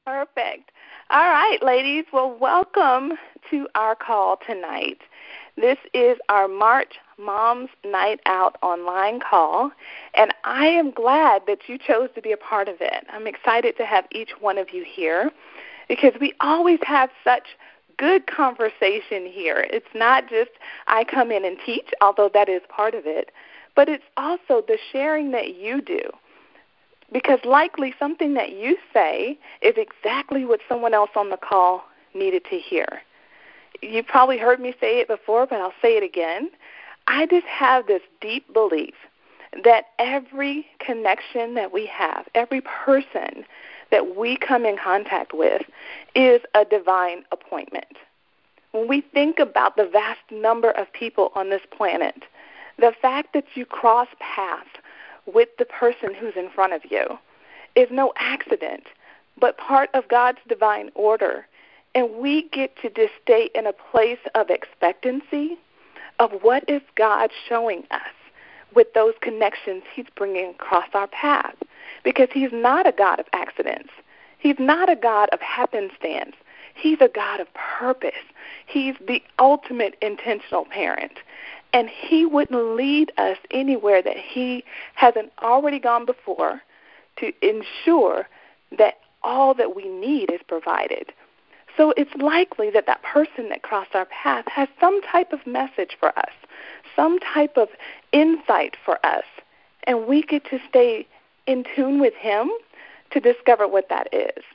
Perfect. All right, ladies. Well, welcome to our call tonight. This is our March Mom's Night Out online call, and I am glad that you chose to be a part of it. I'm excited to have each one of you here because we always have such good conversation here. It's not just I come in and teach, although that is part of it, but it's also the sharing that you do. Because likely something that you say is exactly what someone else on the call needed to hear. You've probably heard me say it before, but I'll say it again. I just have this deep belief that every connection that we have, every person that we come in contact with is a divine appointment. When we think about the vast number of people on this planet, the fact that you cross paths with the person who's in front of you is no accident, but part of God's divine order. And we get to just stay in a place of expectancy of what is God showing us with those connections he's bringing across our path. Because he's not a God of accidents. He's not a God of happenstance. He's a God of purpose. He's the ultimate intentional parent. And he wouldn't lead us anywhere that he hasn't already gone before to ensure that all that we need is provided. So it's likely that that person that crossed our path has some type of message for us, some type of insight for us, and we get to stay in tune with him to discover what that is.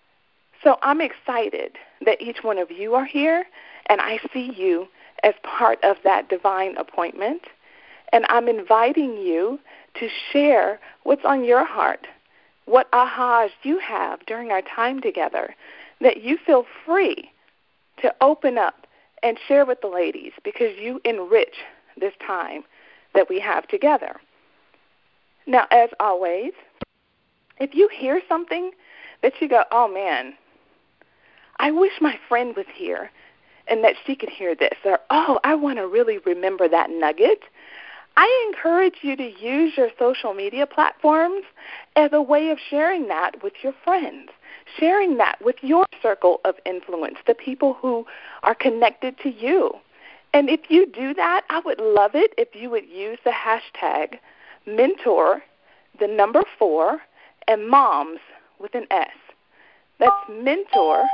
So I'm excited that each one of you are here, and I see you as part of that divine appointment. And I'm inviting you to share what's on your heart, what ahas you have during our time together, that you feel free to open up and share with the ladies because you enrich this time that we have together. Now, as always, if you hear something that you go, oh, man, I wish my friend was here and that she could hear this, or, oh, I want to really remember that nugget, I encourage you to use your social media platforms as a way of sharing that with your friends, sharing that with your circle of influence, the people who are connected to you. And if you do that, I would love it if you would use the hashtag mentor, 4, and moms with an S. That's mentor,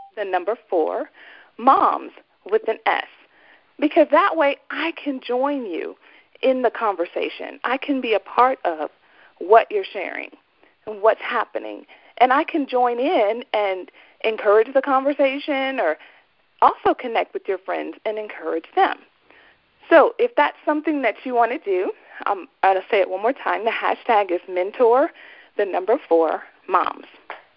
4, moms with an S. Because that way I can join you in the conversation. I can be a part of what you're sharing and what's happening. And I can join in and encourage the conversation or also connect with your friends and encourage them. So if that's something that you want to do, I'm going to say it one more time. The hashtag is mentor, 4, moms.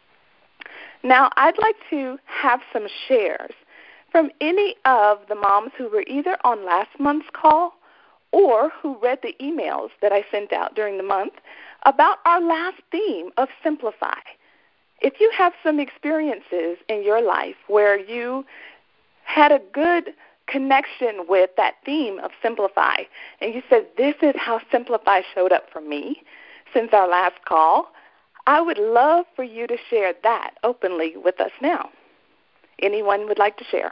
Now, I'd like to have some shares from any of the moms who were either on last month's call or who read the emails that I sent out during the month about our last theme of Simplify. If you have some experiences in your life where you had a good connection with that theme of Simplify, and you said, this is how Simplify showed up for me since our last call, I would love for you to share that openly with us now. Anyone would like to share?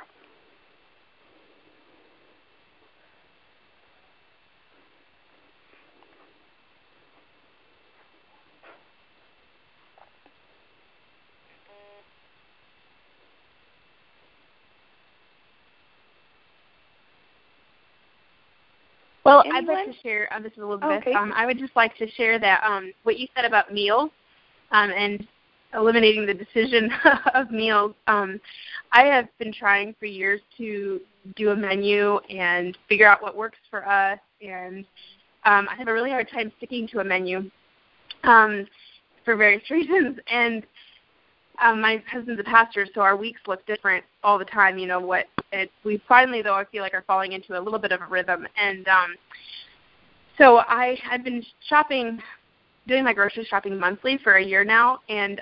Well, Anyone? I'd like to share, this is Elizabeth. Okay. I would just like to share that what you said about meals and eliminating the decision of meals. I have been trying for years to do a menu and figure out what works for us, and I have a really hard time sticking to a menu for various reasons. And my husband's a pastor, so our weeks look different all the time. You know what? We finally, though, I feel like are falling into a little bit of a rhythm. And so I've been shopping, doing my grocery shopping monthly for a year now. And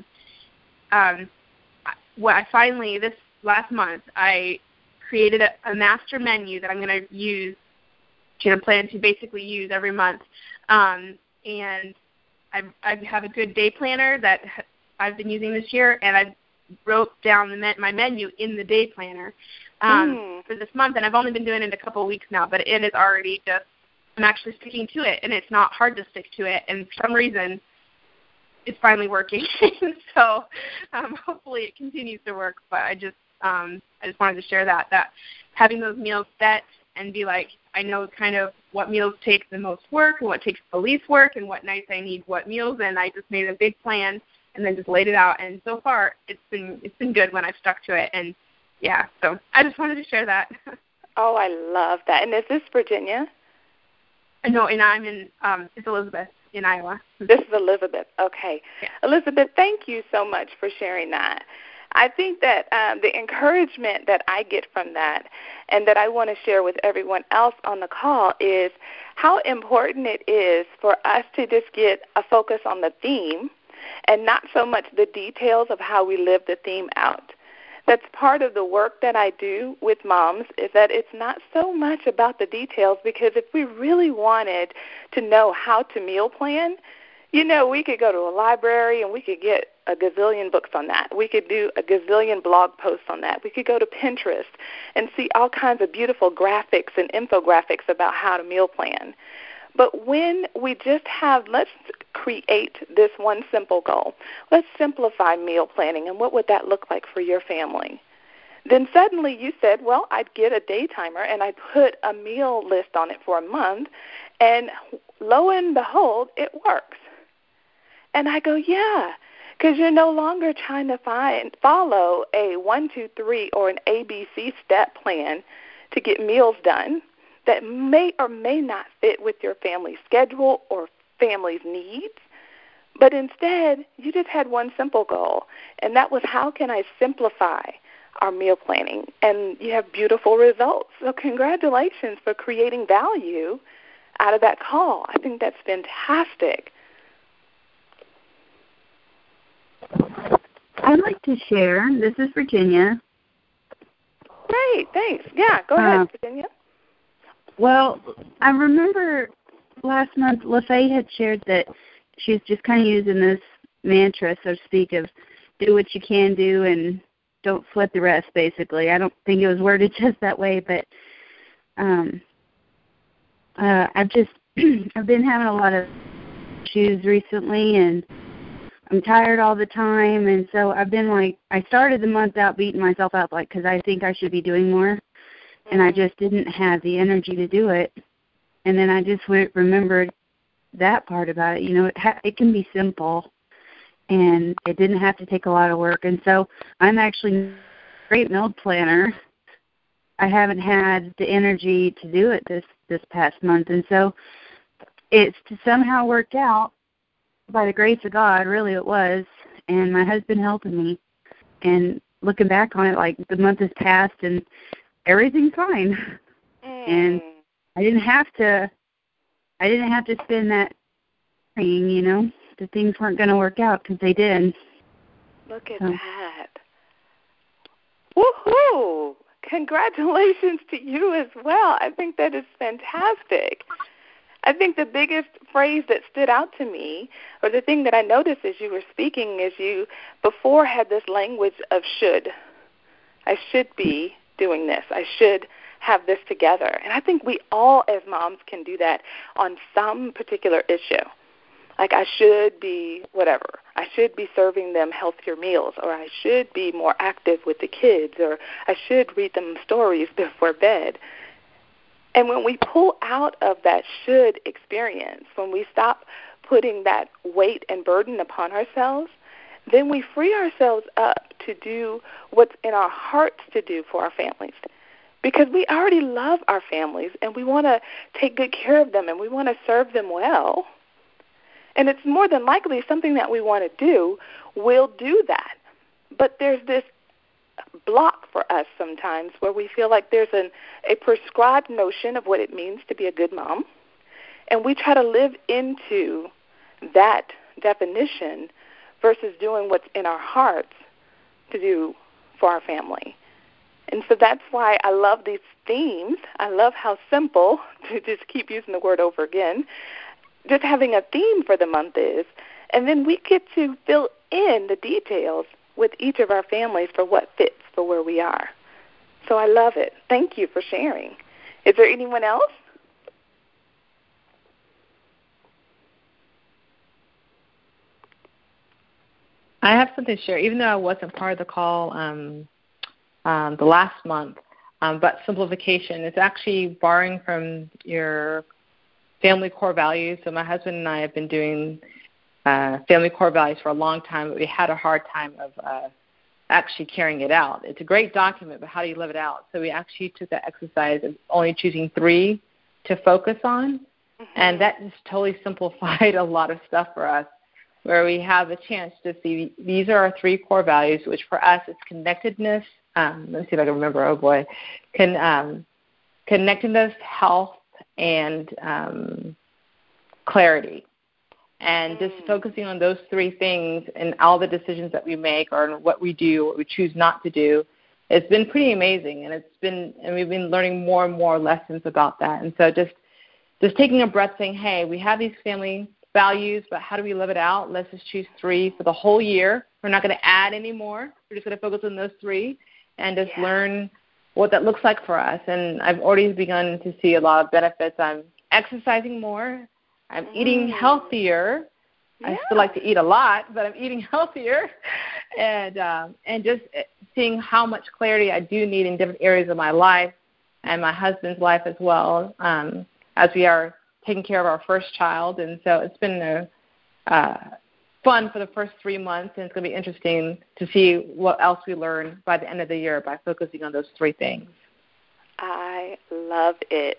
what I finally, this last month, I created a master menu that I'm going to use, plan to basically use every month. And I have a good day planner that I've been using this year, and I wrote down my menu in the day planner for this month, and I've only been doing it a couple of weeks now, but it is already just, I'm actually sticking to it, and it's not hard to stick to it, and for some reason, it's finally working. So hopefully it continues to work, but I just wanted to share that having those meals set and be like, I know kind of what meals take the most work and what takes the least work and what nights I need what meals, and I just made a big plan and then just laid it out. And so far, it's been good when I've stuck to it. And yeah, so I just wanted to share that. Oh, I love that. And is this Virginia? No, and I'm in it's Elizabeth in Iowa. This is Elizabeth. Okay, yeah. Elizabeth, thank you so much for sharing that. I think that the encouragement that I get from that and that I want to share with everyone else on the call is how important it is for us to just get a focus on the theme and not so much the details of how we live the theme out. That's part of the work that I do with moms, is that it's not so much about the details, because if we really wanted to know how to meal plan, we could go to a library and we could get a gazillion books on that. We could do a gazillion blog posts on that. We could go to Pinterest and see all kinds of beautiful graphics and infographics about how to meal plan. But when we just have, let's create this one simple goal. Let's simplify meal planning, and what would that look like for your family? Then suddenly you said, well, I'd get a day timer and I'd put a meal list on it for a month, and lo and behold, it works. And I go, yeah, because you're no longer trying to follow a 1, 2, 3 or an ABC step plan to get meals done that may or may not fit with your family's schedule or family's needs. But instead, you just had one simple goal, and that was, how can I simplify our meal planning? And you have beautiful results. So congratulations for creating value out of that call. I think that's fantastic. I'd like to share. This is Virginia. Great, thanks. Yeah, go ahead, Virginia. Well, I remember last month LaFay had shared that she's just kind of using this mantra, so to speak, of do what you can do and don't sweat the rest, basically. I don't think it was worded just that way, but I've been having a lot of issues recently, and I'm tired all the time, and so I've been I started the month out beating myself up, because I think I should be doing more, and I just didn't have the energy to do it. And then I just remembered that part about it. It can be simple, and it didn't have to take a lot of work. And so I'm actually a great meal planner. I haven't had the energy to do it this past month, and so it's somehow worked out by the grace of God. Really, it was, and my husband helping me. And looking back on it, the month has passed, and everything's fine. And I didn't have to spend that praying, that things weren't going to work out, because they did. Look at that. Woohoo! Congratulations to you as well. I think that is fantastic. I think the biggest phrase that stood out to me, or the thing that I noticed as you were speaking, is you before had this language of should. I should be doing this. I should have this together. And I think we all as moms can do that on some particular issue. I should be whatever. I should be serving them healthier meals, or I should be more active with the kids, or I should read them stories before bed. And when we pull out of that should experience, when we stop putting that weight and burden upon ourselves, then we free ourselves up to do what's in our hearts to do for our families. Because we already love our families, and we want to take good care of them, and we want to serve them well. And it's more than likely something that we want to do, we'll do that. But there's this block for us sometimes where we feel like there's a prescribed notion of what it means to be a good mom, and we try to live into that definition versus doing what's in our hearts to do for our family. And so that's why I love these themes. I love how simple, to just keep using the word over again, just having a theme for the month is, and then we get to fill in the details with each of our families for what fits for where we are. So I love it. Thank you for sharing. Is there anyone else? I have something to share, even though I wasn't part of the call the last month, but simplification. It's actually borrowing from your family core values. So my husband and I have been doing family core values for a long time, but we had a hard time of actually carrying it out. It's a great document, but how do you live it out? So we actually took that exercise of only choosing 3 to focus on, and that just totally simplified a lot of stuff for us, where we have a chance to see these are our 3 core values, which for us is connectedness. Let me see if I can remember. Oh, boy. Connectedness, health, and clarity. And just focusing on those 3 things and all the decisions that we make or what we do, what we choose not to do, it's been pretty amazing. And we've been learning more and more lessons about that. And so just taking a breath, saying, hey, we have these family values, but how do we live it out? Let's just choose 3 for the whole year. We're not going to add any more. We're just going to focus on those 3 and just learn what that looks like for us. And I've already begun to see a lot of benefits. I'm exercising more. I'm eating healthier. I still like to eat a lot, but I'm eating healthier. And just seeing how much clarity I do need in different areas of my life and my husband's life as well, as we are taking care of our first child. And so it's been fun for the first 3 months, and it's going to be interesting to see what else we learn by the end of the year by focusing on those 3 things. I love it.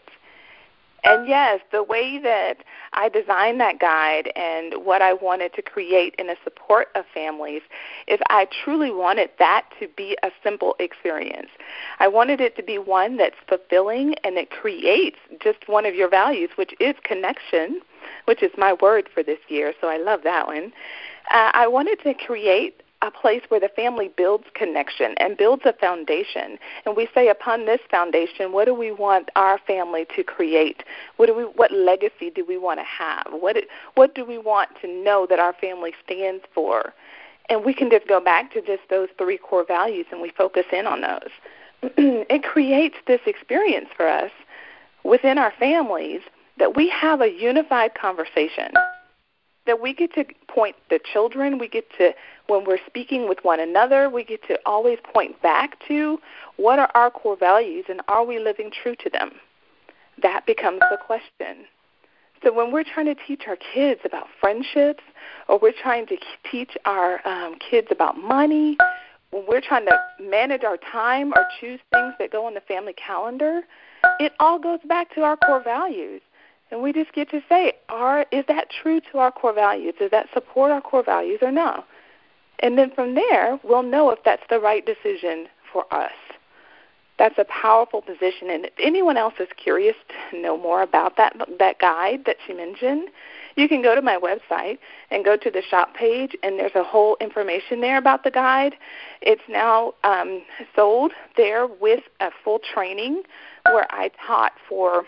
And yes, the way that I designed that guide and what I wanted to create in the support of families is I truly wanted that to be a simple experience. I wanted it to be one that's fulfilling and it creates just one of your values, which is connection, which is my word for this year, so I love that one. I wanted to create a place where the family builds connection and builds a foundation. And we say, upon this foundation, what do we want our family to create? What legacy do we want to have? What do we want to know that our family stands for? And we can just go back to just those 3 core values, and we focus in on those. It creates this experience for us within our families that we have a unified conversation, that we get to point the children, we get to, when we're speaking with one another, we get to always point back to what are our core values and are we living true to them? That becomes the question. So when we're trying to teach our kids about friendships, or we're trying to teach our kids about money, when we're trying to manage our time or choose things that go on the family calendar, it all goes back to our core values. And we just get to say, is that true to our core values? Does that support our core values or no? And then from there, we'll know if that's the right decision for us. That's a powerful position. And if anyone else is curious to know more about that guide that she mentioned, you can go to my website and go to the shop page, and there's a whole information there about the guide. It's now sold there with a full training where I taught for,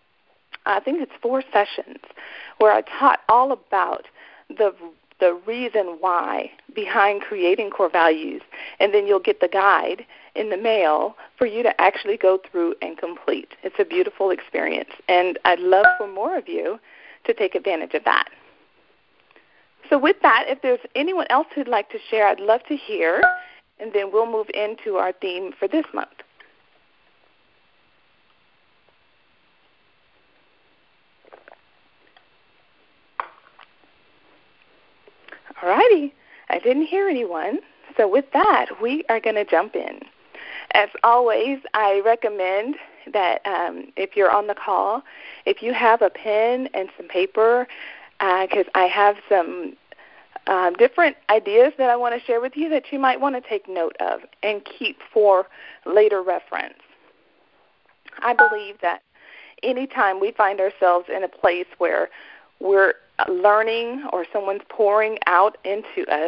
I think it's 4 sessions, where I taught all about the reason why behind creating core values. And then you'll get the guide in the mail for you to actually go through and complete. It's a beautiful experience, and I'd love for more of you to take advantage of that. So with that, if there's anyone else who'd like to share, I'd love to hear, and then we'll move into our theme for this month. All righty. I didn't hear anyone. So with that, we are going to jump in. As always, I recommend that if you're on the call, if you have a pen and some paper, because I have some different ideas that I want to share with you that you might want to take note of and keep for later reference. I believe that anytime we find ourselves in a place where we're learning or someone's pouring out into us,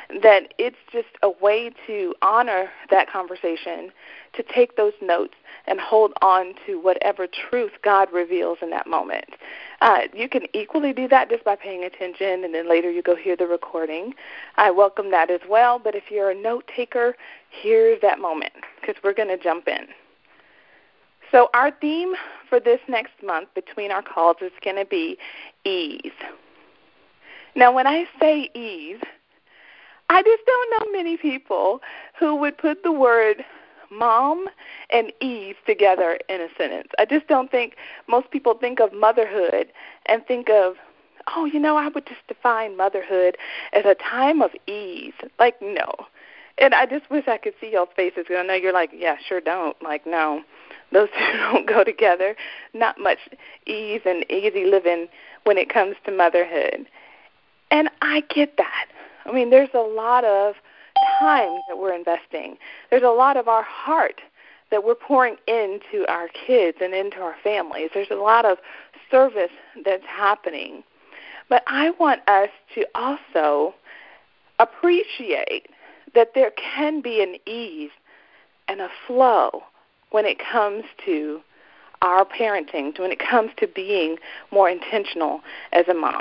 that it's just a way to honor that conversation, to take those notes and hold on to whatever truth God reveals in that moment. You can equally do that just by paying attention, and then later you go hear the recording. I welcome that as well, but if you're a note taker, here's that moment, because we're going to jump in. So our theme for this next month between our calls is going to be ease. Now, when I say ease, I just don't know many people who would put the word mom and ease together in a sentence. I just don't think most people think of motherhood and think of, oh, I would just define motherhood as a time of ease. Like, no. And I just wish I could see y'all's faces. I know you're like, yeah, sure don't. Like, no. Those two don't go together. Not much ease and easy living when it comes to motherhood. And I get that. I mean, there's a lot of time that we're investing. There's a lot of our heart that we're pouring into our kids and into our families. There's a lot of service that's happening. But I want us to also appreciate that there can be an ease and a flow when it comes to our parenting, when it comes to being more intentional as a mom.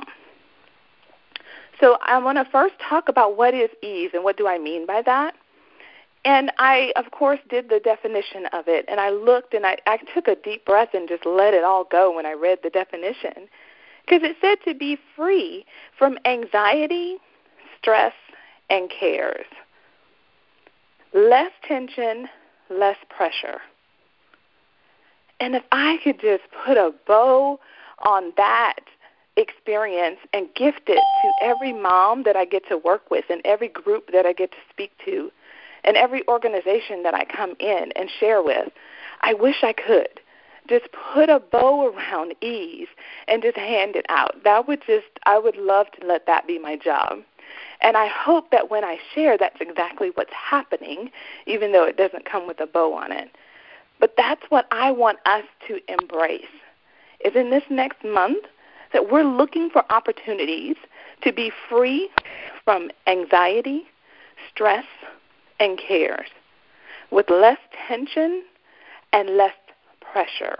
So I want to first talk about what is ease and what do I mean by that. And I, of course, did the definition of it, and I looked and I took a deep breath and just let it all go when I read the definition, because it said to be free from anxiety, stress, and cares. Less tension, less pressure. And if I could just put a bow on that experience and gift it to every mom that I get to work with and every group that I get to speak to and every organization that I come in and share with, I wish I could just put a bow around ease and just hand it out. I would love to let that be my job. And I hope that when I share, that's exactly what's happening, even though it doesn't come with a bow on it. But that's what I want us to embrace, is in this next month that we're looking for opportunities to be free from anxiety, stress, and cares, with less tension and less pressure.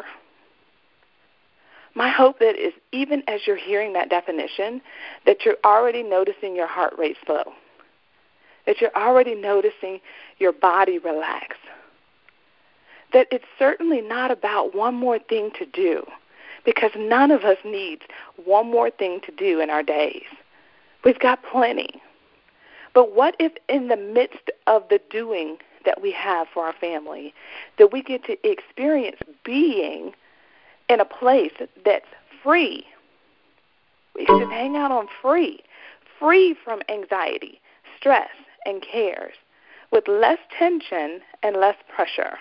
My hope is even as you're hearing that definition, that you're already noticing your heart rate slow, that you're already noticing your body relax, that it's certainly not about one more thing to do, because none of us needs one more thing to do in our days. We've got plenty. But what if in the midst of the doing that we have for our family, that we get to experience being in a place that's free? We can just hang out on free from anxiety, stress, and cares, with less tension and less pressure.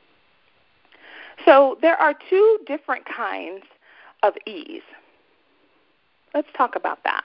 So there are two different kinds of ease. Let's talk about that.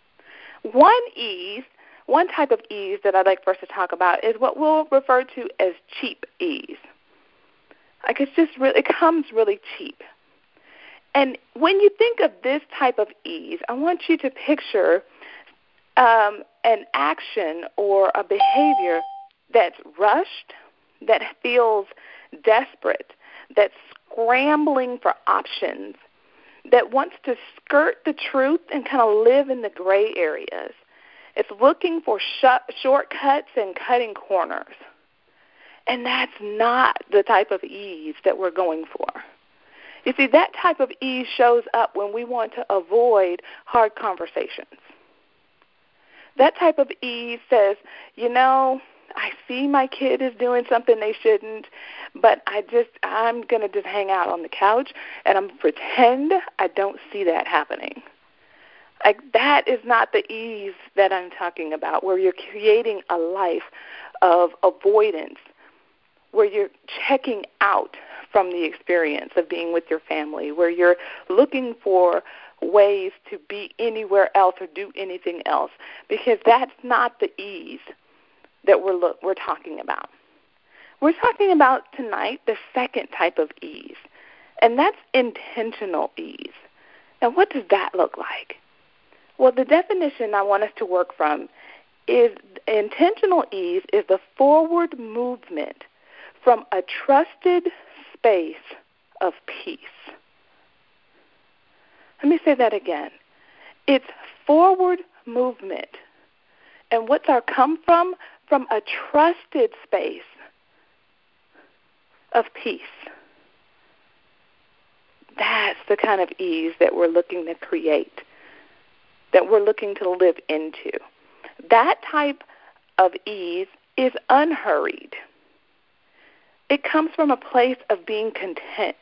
One type of ease that I'd like for us to talk about is what we'll refer to as cheap ease. Like it comes really cheap. And when you think of this type of ease, I want you to picture an action or a behavior that's rushed, that feels desperate, that's scrambling for options, that wants to skirt the truth and kind of live in the gray areas. It's looking for shortcuts and cutting corners. And that's not the type of ease that we're going for. You see, that type of ease shows up when we want to avoid hard conversations. That type of ease says, I see my kid is doing something they shouldn't, but I'm going to just hang out on the couch and I'm pretend I don't see that happening. Like, that is not the ease that I'm talking about, where you're creating a life of avoidance, where you're checking out from the experience of being with your family, where you're looking for ways to be anywhere else or do anything else, because that's not the ease that we're talking about. We're talking about tonight the second type of ease, and that's intentional ease. Now, what does that look like? Well, the definition I want us to work from intentional ease is the forward movement from a trusted space of peace. Let me say that again. It's forward movement. And what's our come from? From a trusted space of peace. That's the kind of ease that we're looking to create, that we're looking to live into. That type of ease is unhurried. It comes from a place of being content.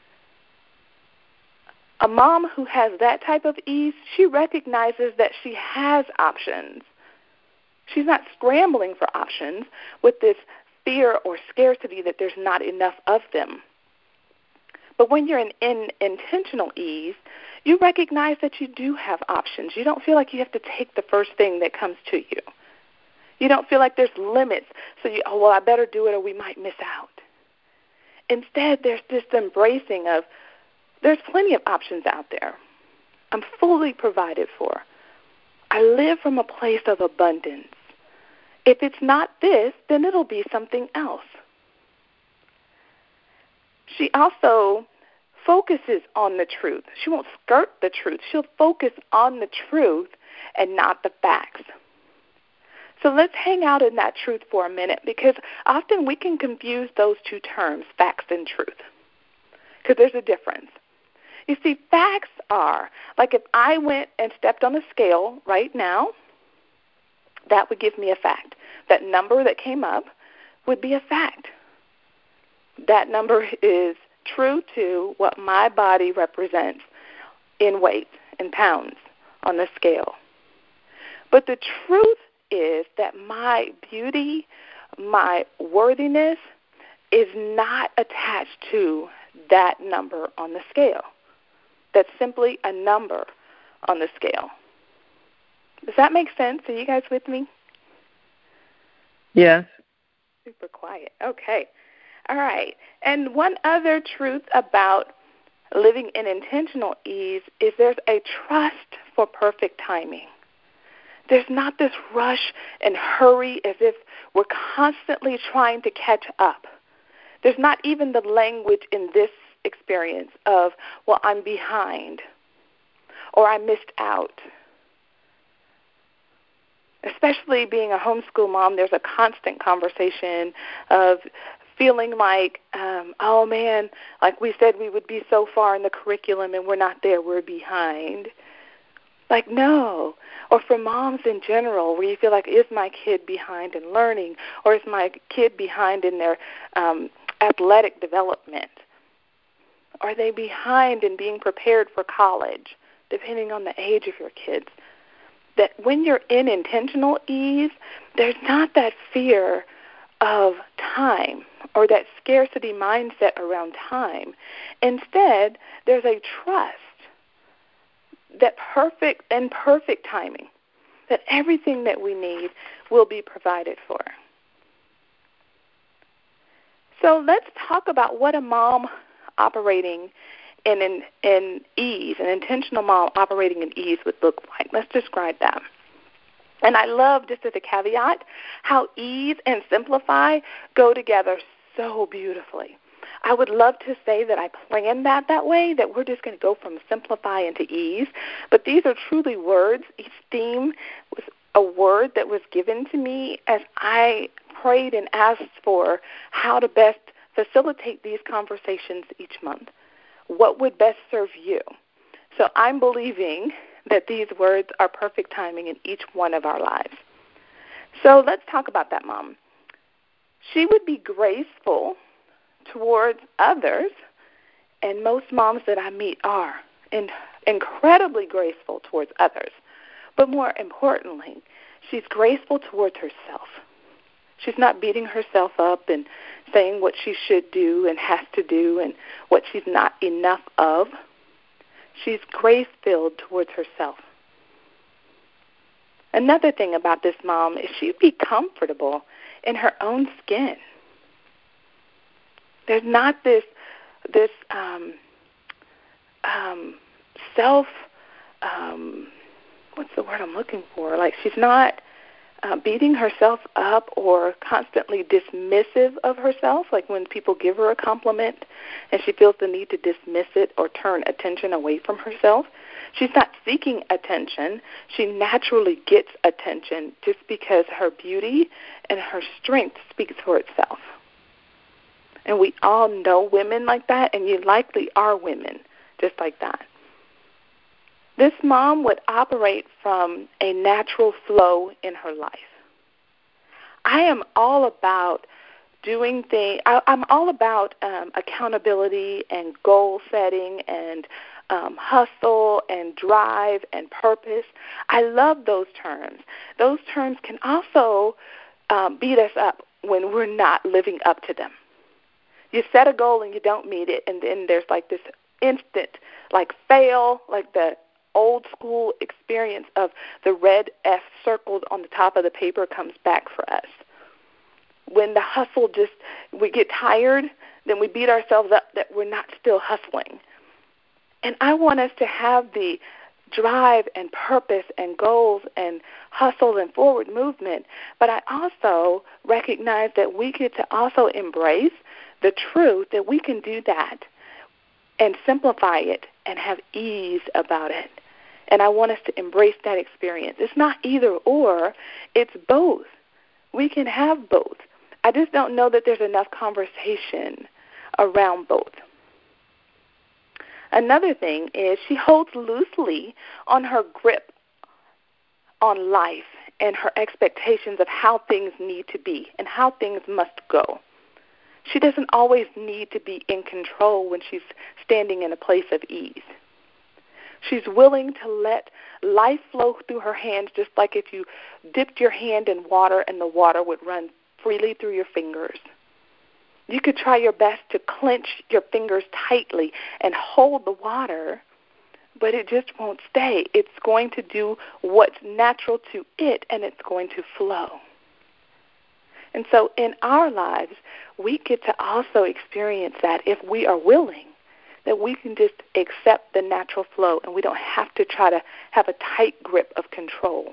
A mom who has that type of ease, she recognizes that she has options. She's not scrambling for options with this fear or scarcity that there's not enough of them. But when you're in intentional ease, you recognize that you do have options. You don't feel like you have to take the first thing that comes to you. You don't feel like there's limits. So I better do it or we might miss out. Instead, there's this embracing of, there's plenty of options out there. I'm fully provided for. I live from a place of abundance. If it's not this, then it'll be something else. She also focuses on the truth. She won't skirt the truth. She'll focus on the truth and not the facts. So let's hang out in that truth for a minute, because often we can confuse those two terms, facts and truth, because there's a difference. You see, facts are, like if I went and stepped on a scale right now, that would give me a fact. That number that came up would be a fact. That number is true to what my body represents in weight, in pounds, on the scale. But the truth is that my beauty, my worthiness is not attached to that number on the scale. That's simply a number on the scale. Does that make sense? Are you guys with me? Yes. Super quiet. Okay. All right. And one other truth about living in intentional ease is there's a trust for perfect timing. There's not this rush and hurry as if we're constantly trying to catch up. There's not even the language in this experience of, well, I'm behind or I missed out. Especially being a homeschool mom, there's a constant conversation of feeling like, oh man, like we said we would be so far in the curriculum and we're not there, we're behind. Like, no. Or for moms in general, where you feel like, is my kid behind in learning, or is my kid behind in their athletic development? Are they behind in being prepared for college, depending on the age of your kids? That when you're in intentional ease, there's not that fear of time or that scarcity mindset around time. Instead, there's a trust that perfect timing, that everything that we need will be provided for. So let's talk about what a mom operating in ease, an intentional mom operating in ease would look like. Let's describe that. And I love, just as a caveat, how ease and simplify go together so beautifully. I would love to say that I planned that way, that we're just going to go from simplify into ease. But these are truly words. Each theme was a word that was given to me as I prayed and asked for how to best facilitate these conversations each month. What would best serve you? So I'm believing that these words are perfect timing in each one of our lives. So let's talk about that mom. She would be graceful towards others, and most moms that I meet are incredibly graceful towards others. But more importantly, she's graceful towards herself. She's not beating herself up and saying what she should do and has to do and what she's not enough of. She's grace-filled towards herself. Another thing about this mom is she'd be comfortable in her own skin. There's not this self, what's the word I'm looking for? Like she's not beating herself up or constantly dismissive of herself, like when people give her a compliment and she feels the need to dismiss it or turn attention away from herself. She's not seeking attention. She naturally gets attention just because her beauty and her strength speaks for itself. And we all know women like that, and you likely are women just like that. This mom would operate from a natural flow in her life. I am all about doing things. I'm all about accountability and goal setting and hustle and drive and purpose. I love those terms. Those terms can also beat us up when we're not living up to them. You set a goal and you don't meet it, and then there's like this instant fail, like the old school experience of the red F circled on the top of the paper comes back for us. When the hustle we get tired, then we beat ourselves up that we're not still hustling. And I want us to have the drive and purpose and goals and hustle and forward movement, but I also recognize that we get to also embrace the truth that we can do that and simplify it and have ease about it. And I want us to embrace that experience. It's not either or, it's both. We can have both. I just don't know that there's enough conversation around both. Another thing is she holds loosely on her grip on life and her expectations of how things need to be and how things must go. She doesn't always need to be in control when she's standing in a place of ease. She's willing to let life flow through her hands, just like if you dipped your hand in water and the water would run freely through your fingers. You could try your best to clench your fingers tightly and hold the water, but it just won't stay. It's going to do what's natural to it, and it's going to flow. And so in our lives, we get to also experience that if we are willing, that we can just accept the natural flow and we don't have to try to have a tight grip of control.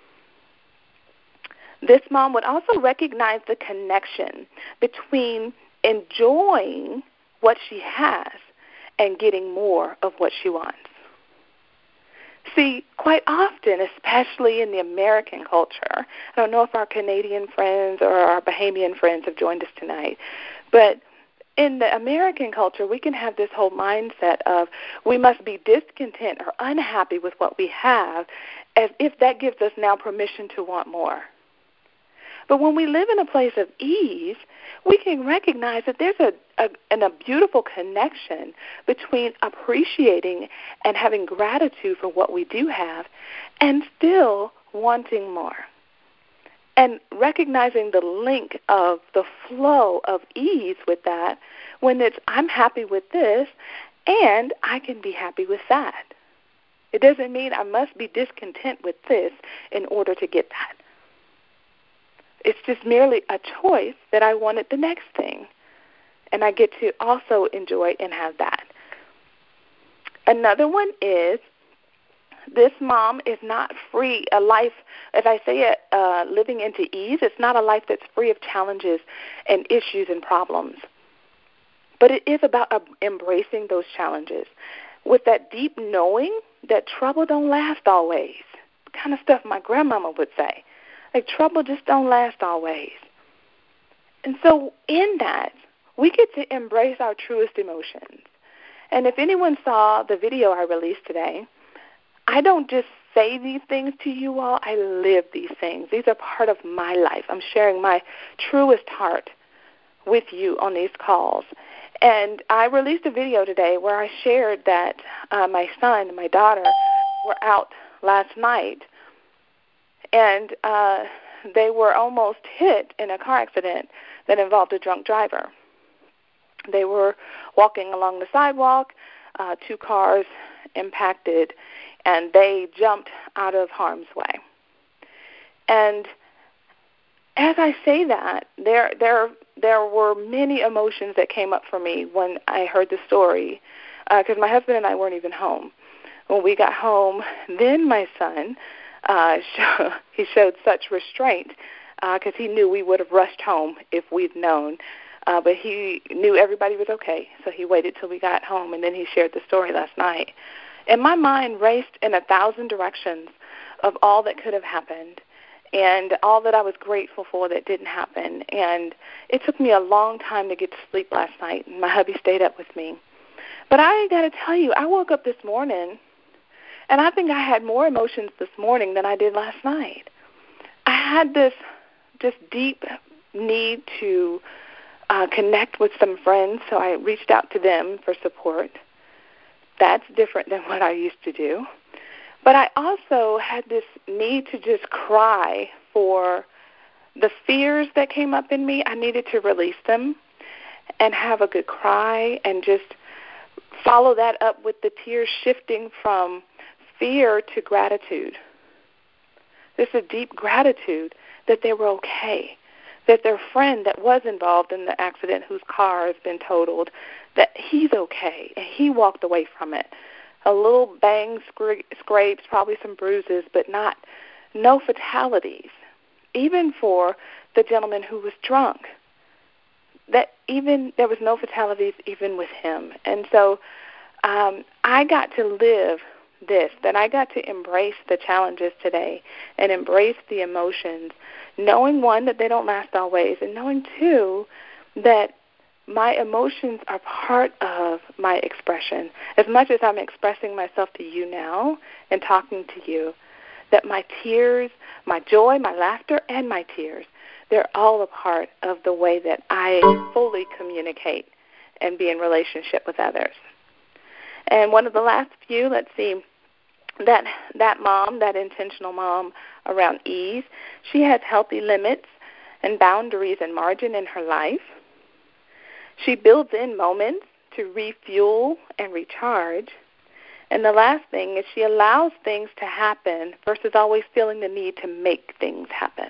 This mom would also recognize the connection between enjoying what she has and getting more of what she wants. See, quite often, especially in the American culture, I don't know if our Canadian friends or our Bahamian friends have joined us tonight, but in the American culture, we can have this whole mindset of we must be discontent or unhappy with what we have as if that gives us now permission to want more. But when we live in a place of ease, we can recognize that there's a beautiful connection between appreciating and having gratitude for what we do have and still wanting more. And recognizing the link of the flow of ease with that when it's I'm happy with this and I can be happy with that. It doesn't mean I must be discontent with this in order to get that. It's just merely a choice that I wanted the next thing. And I get to also enjoy and have that. Another one is this mom is not free. A life, if I say it, living into ease, it's not a life that's free of challenges and issues and problems. But it is about embracing those challenges with that deep knowing that trouble don't last always. The kind of stuff my grandmama would say. Like, trouble just don't last always. And so in that, we get to embrace our truest emotions. And if anyone saw the video I released today, I don't just say these things to you all. I live these things. These are part of my life. I'm sharing my truest heart with you on these calls. And I released a video today where I shared that my son and my daughter were out last night, and they were almost hit in a car accident that involved a drunk driver. They were walking along the sidewalk. Two cars impacted, and they jumped out of harm's way. And as I say that, there were many emotions that came up for me when I heard the story, because my husband and I weren't even home. When we got home, then my son he showed such restraint because he knew we would have rushed home if we'd known. But he knew everybody was okay, so he waited till we got home, and then he shared the story last night. And my mind raced in 1,000 directions of all that could have happened and all that I was grateful for that didn't happen. And it took me a long time to get to sleep last night, and my hubby stayed up with me. But I got to tell you, I woke up this morning, and I think I had more emotions this morning than I did last night. I had this just deep need to connect with some friends, so I reached out to them for support. That's different than what I used to do. But I also had this need to just cry for the fears that came up in me. I needed to release them and have a good cry and just follow that up with the tears shifting from fear to gratitude. There's a deep gratitude that they were okay, that their friend that was involved in the accident, whose car has been totaled, that he's okay, and he walked away from it. A little bang, scrapes, probably some bruises, but no fatalities. Even for the gentleman who was drunk, there was no fatalities even with him. And so I got to live this, that I got to embrace the challenges today and embrace the emotions, knowing, one, that they don't last always, and knowing, two, that my emotions are part of my expression. As much as I'm expressing myself to you now and talking to you, that my tears, my joy, my laughter, and my tears, they're all a part of the way that I fully communicate and be in relationship with others. And one of the last few, let's see, that mom, that intentional mom around ease, she has healthy limits and boundaries and margin in her life. She builds in moments to refuel and recharge. And the last thing is she allows things to happen versus always feeling the need to make things happen.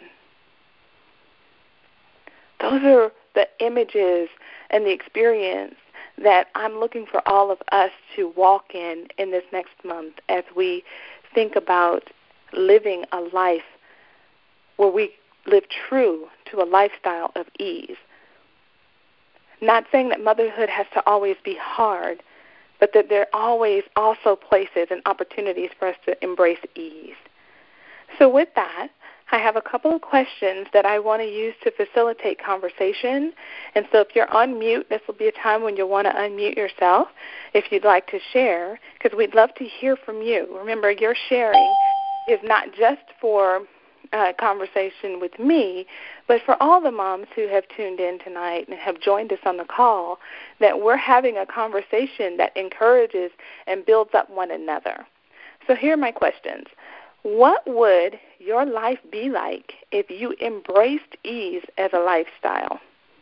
Those are the images and the experience that I'm looking for all of us to walk in this next month as we think about living a life where we live true to a lifestyle of ease. Not saying that motherhood has to always be hard, but that there are always also places and opportunities for us to embrace ease. So with that, I have a couple of questions that I want to use to facilitate conversation. And so if you're on mute, this will be a time when you'll want to unmute yourself if you'd like to share, because we'd love to hear from you. Remember, your sharing is not just for conversation with me, but for all the moms who have tuned in tonight and have joined us on the call, that we're having a conversation that encourages and builds up one another. So here are my questions. What would your life be like if you embraced ease as a lifestyle?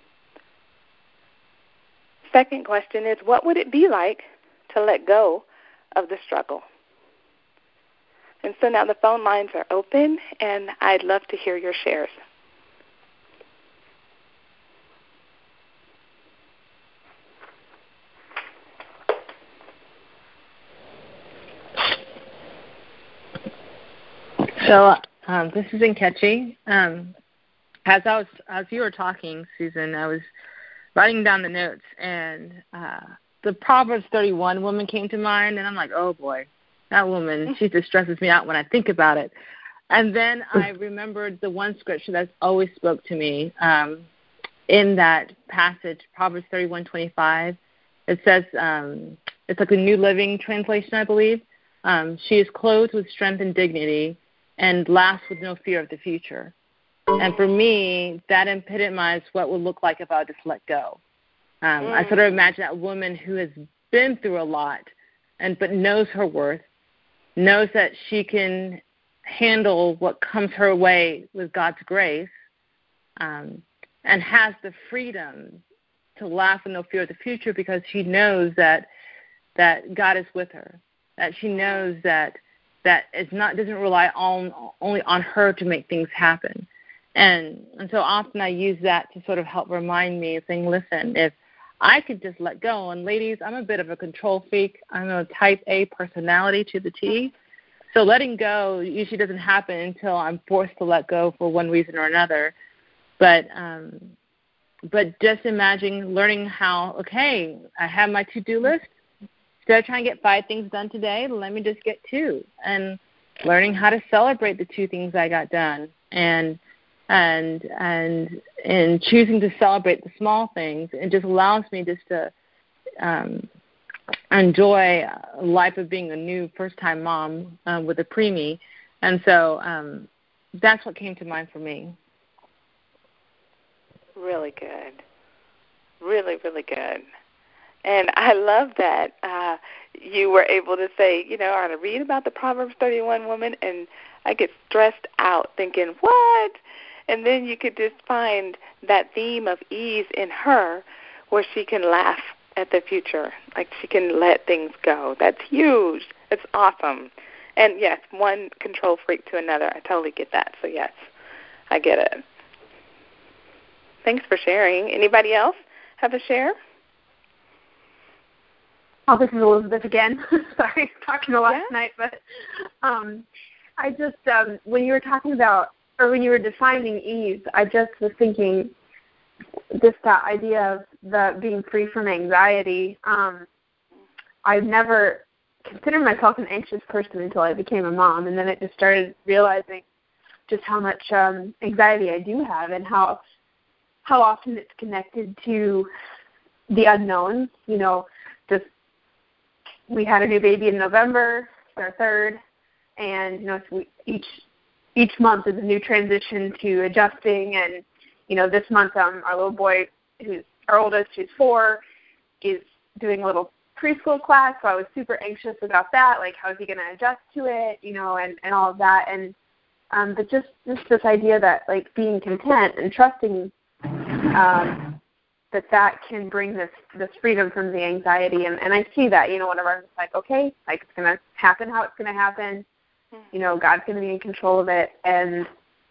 Second question is, what would it be like to let go of the struggle? And so now the phone lines are open, and I'd love to hear your shares. So this is Nkechi. As you were talking, Susan, I was writing down the notes, and the Proverbs 31 woman came to mind, and I'm like, oh boy, that woman, she just stresses me out when I think about it. And then I remembered the one scripture that's always spoke to me in that passage, Proverbs 31:25. It says, it's like the New Living Translation, I believe. She is clothed with strength and dignity and laughs with no fear of the future. And for me, that epitomized what would look like if I would just let go. I sort of imagine that woman who has been through a lot, but knows her worth, knows that she can handle what comes her way with God's grace, and has the freedom to laugh with no fear of the future because she knows that God is with her, that she knows that doesn't rely only on her to make things happen. And so often I use that to sort of help remind me, saying, listen, if I could just let go, and ladies, I'm a bit of a control freak. I'm a type A personality to the T. So letting go usually doesn't happen until I'm forced to let go for one reason or another. But just imagine learning how, okay, I have my to-do list. Instead of trying to get 5 things done today, let me just get 2. And learning how to celebrate the 2 things I got done. And choosing to celebrate the small things, it just allows me just to enjoy a life of being a new first-time mom with a preemie. And so that's what came to mind for me. Really good. Really, really good. And I love that you were able to say, you know, I want to read about the Proverbs 31 woman, and I get stressed out thinking, what? And then you could just find that theme of ease in her where she can laugh at the future, like she can let things go. That's huge. That's awesome. And, yes, one control freak to another. I totally get that. So, yes, I get it. Thanks for sharing. Anybody else have a share? Oh, this is Elizabeth again. Sorry, talking a lot tonight, but I just, when you were talking about, or when you were defining ease, I just was thinking just that idea of the being free from anxiety. I've never considered myself an anxious person until I became a mom, and then I just started realizing just how much anxiety I do have, and how often it's connected to the unknown. You know, just we had a new baby in November, our 3rd, and you know, each month is a new transition to adjusting. And you know, this month our little boy, who's our oldest, who's 4, is doing a little preschool class, so I was super anxious about that, like how is he going to adjust to it, you know, and all of that. And but just this idea that like being content and trusting that can bring this freedom from the anxiety. And I see that, you know, whenever I'm just like, okay, like it's going to happen how it's going to happen. You know, God's going to be in control of it. And,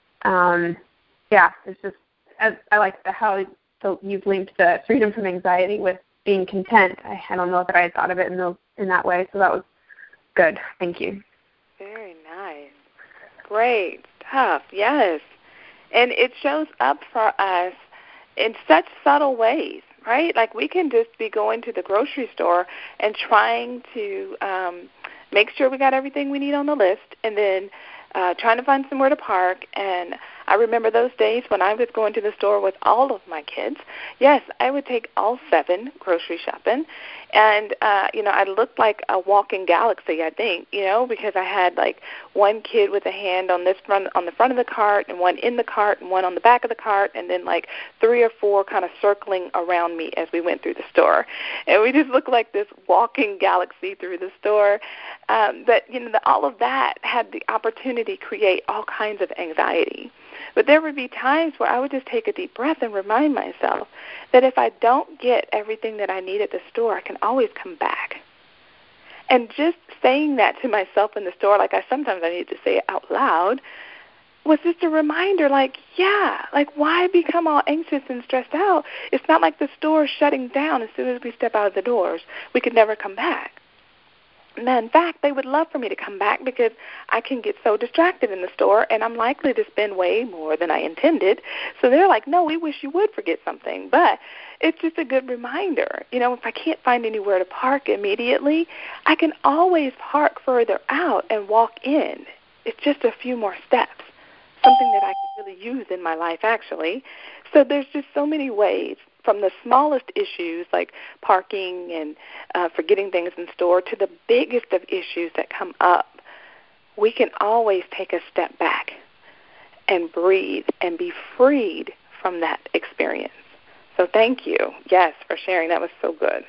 it's just, I like how you've linked the freedom from anxiety with being content. I don't know that I had thought of it in that way, so that was good. Thank you. Very nice. Great stuff, yes. And it shows up for us in such subtle ways, right? Like we can just be going to the grocery store and trying to make sure we got everything we need on the list, and then trying to find somewhere to park. And I remember those days when I was going to the store with all of my kids. Yes, I would take all 7 grocery shopping. And, I looked like a walking galaxy, I think, because I had like one kid with a hand on the front of the cart, and one in the cart, and one on the back of the cart, and then like 3 or 4 kind of circling around me as we went through the store. And we just looked like this walking galaxy through the store. But all of that had the opportunity to create all kinds of anxiety. But there would be times where I would just take a deep breath and remind myself that if I don't get everything that I need at the store, I can always come back. And just saying that to myself in the store, like sometimes I need to say it out loud, was just a reminder, why become all anxious and stressed out? It's not like the store is shutting down as soon as we step out of the doors. We could never come back. Now, in fact, they would love for me to come back because I can get so distracted in the store, and I'm likely to spend way more than I intended. So they're like, no, we wish you would forget something. But it's just a good reminder. If I can't find anywhere to park immediately, I can always park further out and walk in. It's just a few more steps, something that I could really use in my life, actually. So there's just so many ways, from the smallest issues like parking and forgetting things in store to the biggest of issues that come up. We can always take a step back and breathe and be freed from that experience. So thank you, yes, for sharing. That was so good.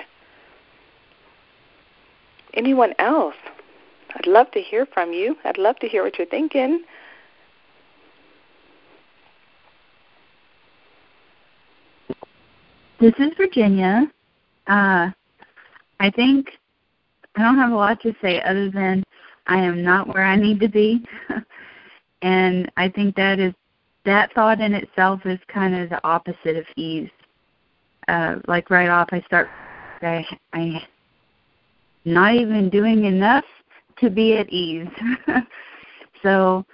Anyone else? I'd love to hear from you. I'd love to hear what you're thinking. This is Virginia. I think I don't have a lot to say other than I am not where I need to be. And I think that thought in itself is kind of the opposite of ease. Like right off, I'm not even doing enough to be at ease. So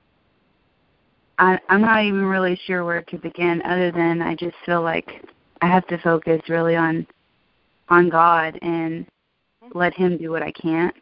I'm not even really sure where to begin, other than I just feel like I have to focus really on God and let Him do what I can't.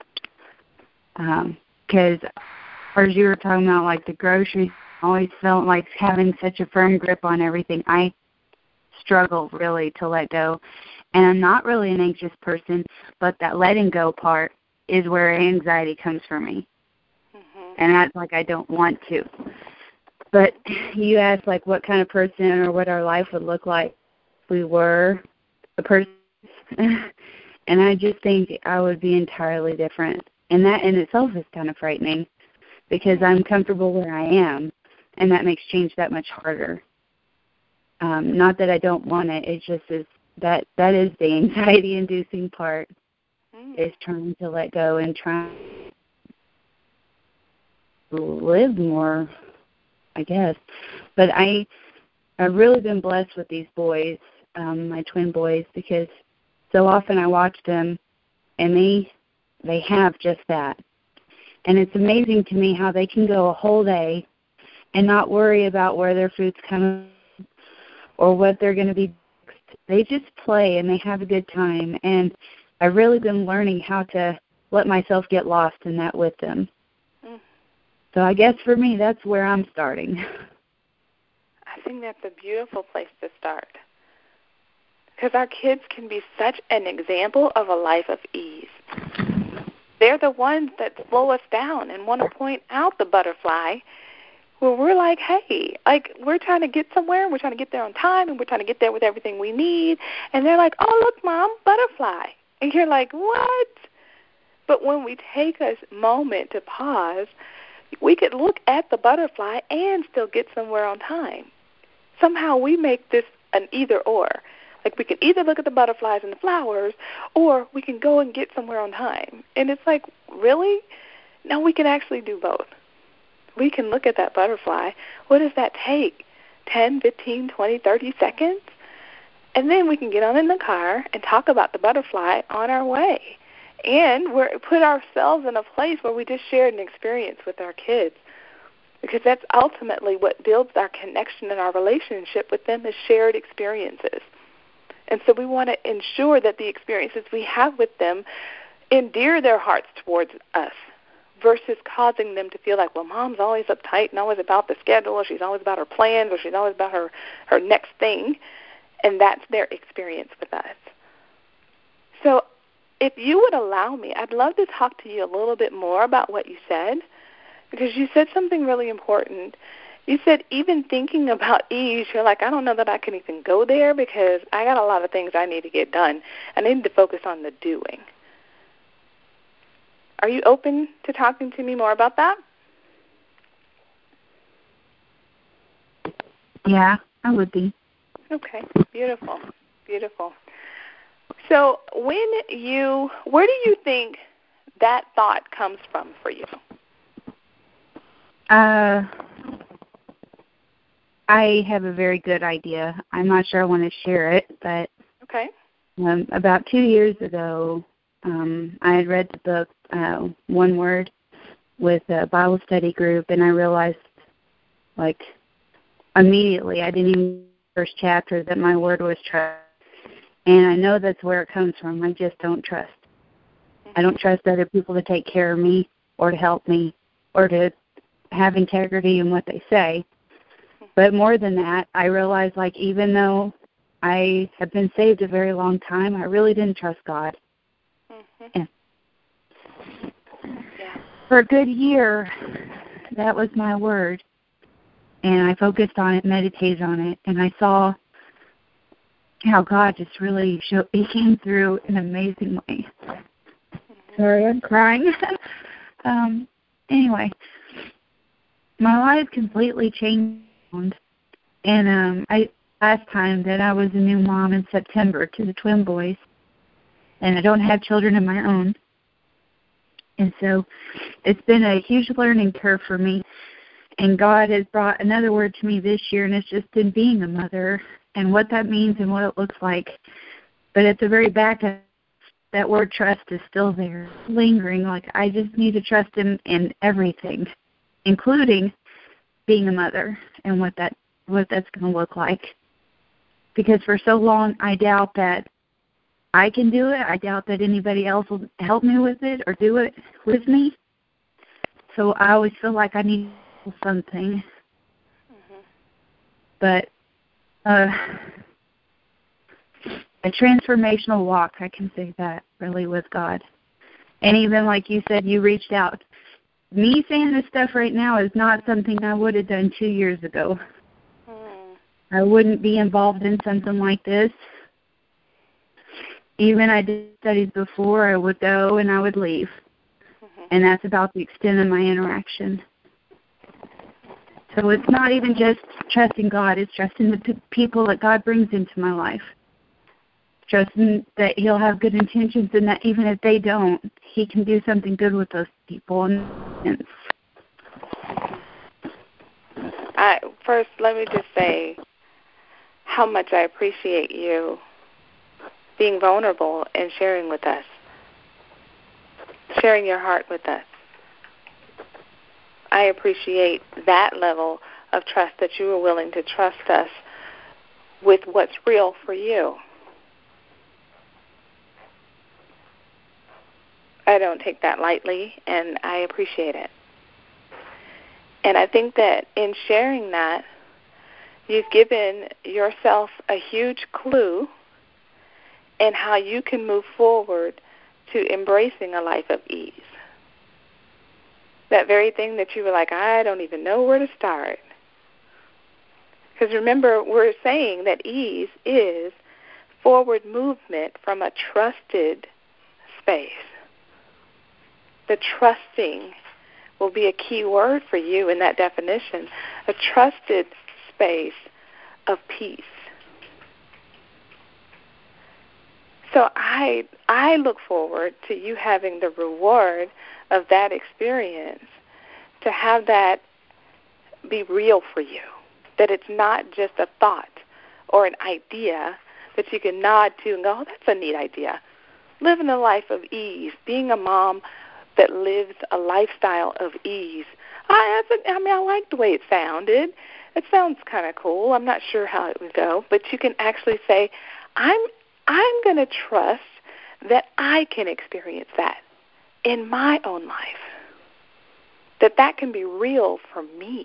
Because as you were talking about, like the groceries, I always felt like having such a firm grip on everything. I struggle really to let go. And I'm not really an anxious person, but that letting go part is where anxiety comes for me. Mm-hmm. And that's like I don't want to. But you asked like what kind of person or what our life would look like if we were a person. And I just think I would be entirely different. And that in itself is kind of frightening because I'm comfortable where I am, and that makes change that much harder. Not that I don't want it, it just is that is the anxiety-inducing part, is trying to let go and trying to live more, I guess. But I've really been blessed with these boys, my twin boys, because so often I watch them, and they have just that. And it's amazing to me how they can go a whole day and not worry about where their food's coming or what they're going to be next. They just play and they have a good time. And I've really been learning how to let myself get lost in that with them. So I guess for me, that's where I'm starting. I think that's a beautiful place to start. Because our kids can be such an example of a life of ease. They're the ones that slow us down and want to point out the butterfly where we're like, hey, like we're trying to get somewhere, we're trying to get there on time, and we're trying to get there with everything we need. And they're like, oh, look, Mom, butterfly. And you're like, what? But when we take a moment to pause, we could look at the butterfly and still get somewhere on time. Somehow we make this an either-or. Like we can either look at the butterflies and the flowers, or we can go and get somewhere on time. And it's like, really? No, we can actually do both. We can look at that butterfly. What does that take? 10, 15, 20, 30 seconds? And then we can get on in the car and talk about the butterfly on our way. And we're put ourselves in a place where we just shared an experience with our kids. Because that's ultimately what builds our connection and our relationship with them, is shared experiences. And so we want to ensure that the experiences we have with them endear their hearts towards us versus causing them to feel like, well, Mom's always uptight and always about the schedule, or she's always about her plans, or she's always about her next thing. And that's their experience with us. So if you would allow me, I'd love to talk to you a little bit more about what you said, because you said something really important. You said even thinking about ease, you're like, I don't know that I can even go there because I got a lot of things I need to get done. I need to focus on the doing. Are you open to talking to me more about that? Yeah, I would be. Okay, beautiful, beautiful. So where do you think that thought comes from for you? I have a very good idea. I'm not sure I want to share it, but okay. About 2 years ago, I had read the book, One Word, with a Bible study group, and I realized, like, immediately, I didn't even read the first chapter, that my word was trust. And I know that's where it comes from. I just don't trust. I don't trust other people to take care of me or to help me or to have integrity in what they say. But more than that, I realized, like, even though I have been saved a very long time, I really didn't trust God. And for a good year, that was my word. And I focused on it, meditated on it, and I saw how God just really he came through in an amazing way. Sorry, I'm crying. Anyway, my life completely changed. And last time that I was a new mom in September to the twin boys, and I don't have children of my own. And so it's been a huge learning curve for me. And God has brought another word to me this year, and it's just in being a mother and what that means and what it looks like. But at the very back of that word trust is still there, lingering. Like, I just need to trust him in everything, including being a mother and what that's going to look like. Because for so long, I doubt that I can do it. I doubt that anybody else will help me with it or do it with me. So I always feel like I need something. Mm-hmm. But a transformational walk, I can say that, really, with God. And even like you said, you reached out. Me saying this stuff right now is not something I would have done 2 years ago. I wouldn't be involved in something like this. Even I did studies before, I would go and I would leave. Mm-hmm. And that's about the extent of my interaction. So it's not even just trusting God, it's trusting the people that God brings into my life. Trusting that he'll have good intentions and that even if they don't, he can do something good with those people. First, let me just say how much I appreciate you being vulnerable and sharing with us, sharing your heart with us. I appreciate that level of trust, that you are willing to trust us with what's real for you. I don't take that lightly, and I appreciate it. And I think that in sharing that, you've given yourself a huge clue in how you can move forward to embracing a life of ease. That very thing that you were like, I don't even know where to start. Because remember, we're saying that ease is forward movement from a trusted space. The trusting will be a key word for you in that definition, a trusted space of peace. So I look forward to you having the reward of that experience, to have that be real for you, that it's not just a thought or an idea that you can nod to and go, oh, that's a neat idea. Living a life of ease, being a mom that lives a lifestyle of ease. I like the way it sounded. It sounds kind of cool. I'm not sure how it would go, but you can actually say, I'm going to trust that I can experience that in my own life, that can be real for me.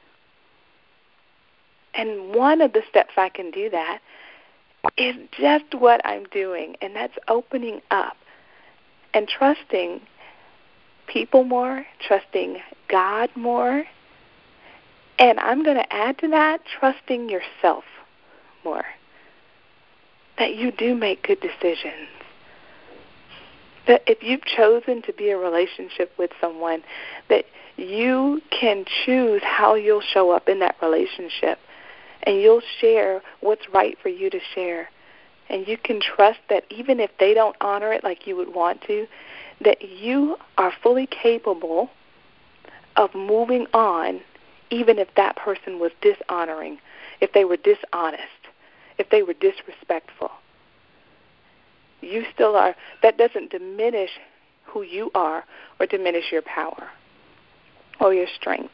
And one of the steps I can do that is just what I'm doing, and that's opening up and trusting people more, trusting God more, and I'm going to add to that, trusting yourself more, that you do make good decisions, that if you've chosen to be in a relationship with someone, that you can choose how you'll show up in that relationship, and you'll share what's right for you to share, and you can trust that even if they don't honor it like you would want to, that you are fully capable of moving on even if that person was dishonoring, if they were dishonest, if they were disrespectful. You still are. That doesn't diminish who you are or diminish your power or your strength.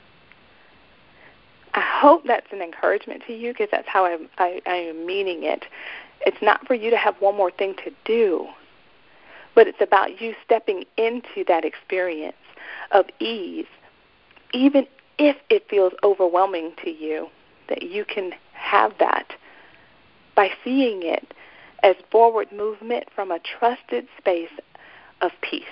I hope that's an encouragement to you, because that's how I am meaning it. It's not for you to have one more thing to do, but it's about you stepping into that experience of ease, even if it feels overwhelming to you, that you can have that by seeing it as forward movement from a trusted space of peace.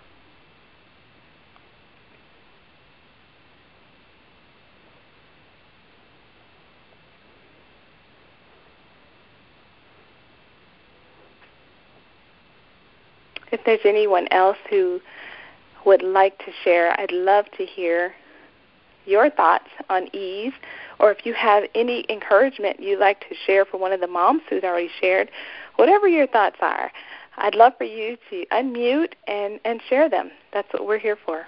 If there's anyone else who would like to share, I'd love to hear your thoughts on ease, or if you have any encouragement you'd like to share for one of the moms who's already shared, whatever your thoughts are, I'd love for you to unmute and share them. That's what we're here for.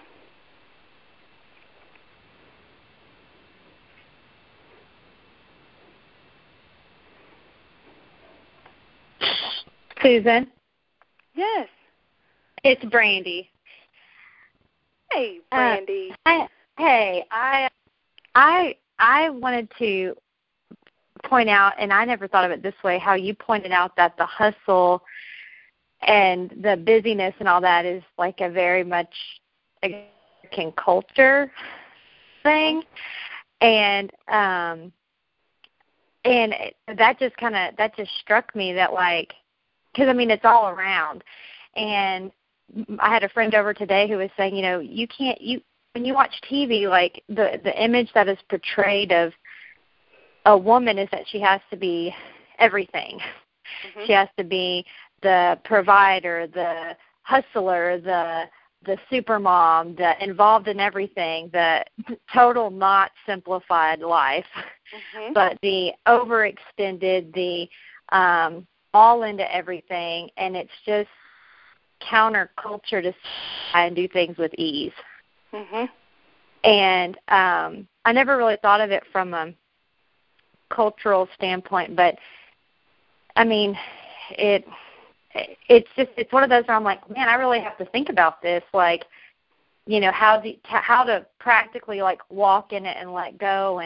Susan? Yes. It's Brandy. Hey, Brandy. I wanted to point out, and I never thought of it this way, how you pointed out that the hustle and the busyness and all that is like a very much American culture thing, and that just struck me that, like, because I mean it's all around, and I had a friend over today who was saying, you can't when you watch TV, like the image that is portrayed of a woman is that she has to be everything. Mm-hmm. She has to be the provider, the hustler, the super mom, the involved in everything, the total not simplified life, mm-hmm. but the overextended, the all into everything, and it's just counterculture to try and do things with ease. Mm-hmm. And I never really thought of it from a cultural standpoint, but I mean, it's one of those where I'm like, man, I really have to think about this, like, how to practically like walk in it and let go,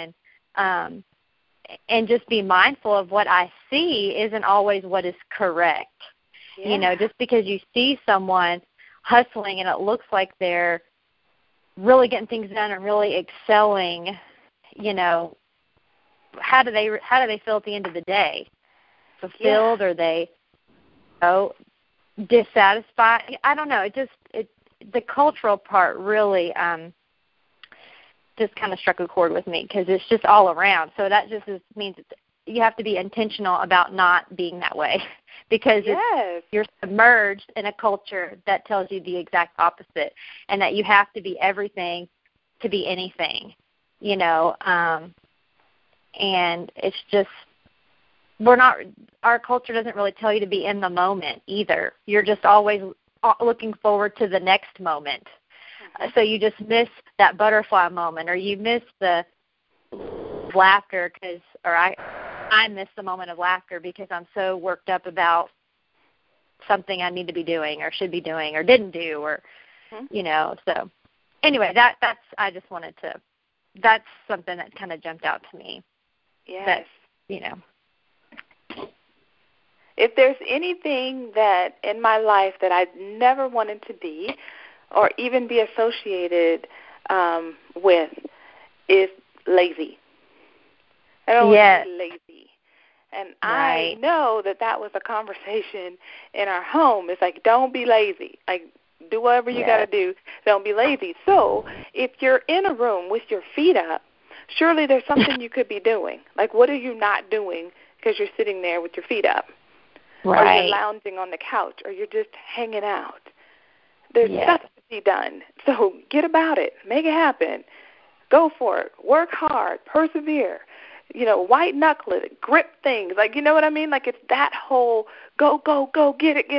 and just be mindful of what I see isn't always what is correct. Yeah. Just because you see someone hustling and it looks like they're really getting things done and really excelling, how do they feel at the end of the day? Fulfilled? Yeah. Or they dissatisfied? I don't know. The cultural part really just kind of struck a chord with me, because it's just all around. So that just means you have to be intentional about not being that way, because yes. You're submerged in a culture that tells you the exact opposite, and that you have to be everything to be anything, and it's just, our culture doesn't really tell you to be in the moment either. You're just always looking forward to the next moment. Mm-hmm. So you just miss that butterfly moment, or you miss the laughter, I miss the moment of laughter because I'm so worked up about something I need to be doing or should be doing or didn't do, or, mm-hmm. So anyway, that's something that kind of jumped out to me. Yes. If there's anything that in my life that I never wanted to be or even be associated with, is lazy. I don't want to be lazy. And right. I know that was a conversation in our home. It's like, don't be lazy. Like, do whatever you got to do. Don't be lazy. So if you're in a room with your feet up, surely there's something you could be doing. Like, what are you not doing because you're sitting there with your feet up? Right. Or you're lounging on the couch, or you're just hanging out. There's stuff to be done. So get about it. Make it happen. Go for it. Work hard. Persevere. White knuckle it. Grip things. Like, you know what I mean? Like, it's that whole go, go, go, get it.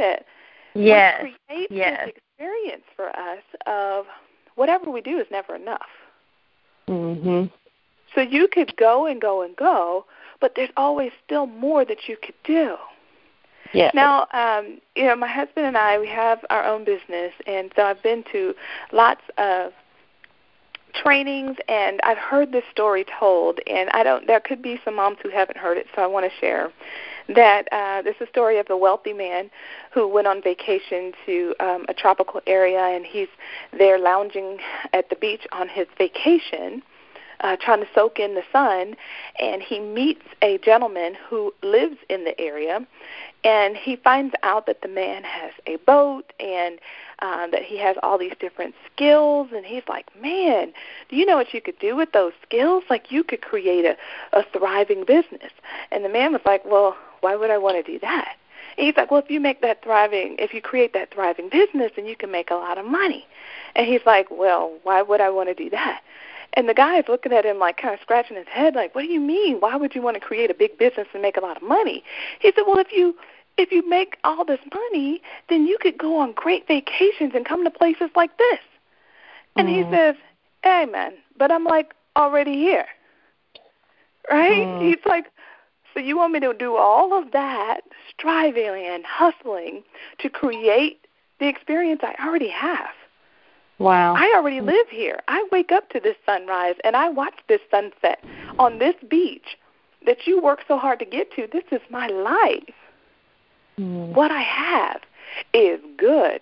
Yes. What creates this experience for us of whatever we do is never enough. Mm-hmm. So you could go and go and go, but there's always still more that you could do. Yeah. Now, my husband and I, we have our own business, and so I've been to lots of trainings, and I've heard this story told, and there could be some moms who haven't heard it, so I want to share that this is a story of a wealthy man who went on vacation to a tropical area, and he's there lounging at the beach on his vacation, trying to soak in the sun, and he meets a gentleman who lives in the area, and he finds out that the man has a boat and that he has all these different skills, and he's like, man, do you know what you could do with those skills? Like, you could create a thriving business. And the man was like, well, why would I want to do that? And he's like, well, if you create that thriving business, then you can make a lot of money. And he's like, well, why would I want to do that? And the guy is looking at him like kind of scratching his head like, what do you mean? Why would you want to create a big business and make a lot of money? He said, well, if you make all this money, then you could go on great vacations and come to places like this. And he says, amen, but I'm like already here, right? He's like, So you want me to do all of that, striving and hustling to create the experience I already have. Wow. I already live here. I wake up to this sunrise, and I watch this sunset on this beach that you work so hard to get to. This is my life. What I have is good.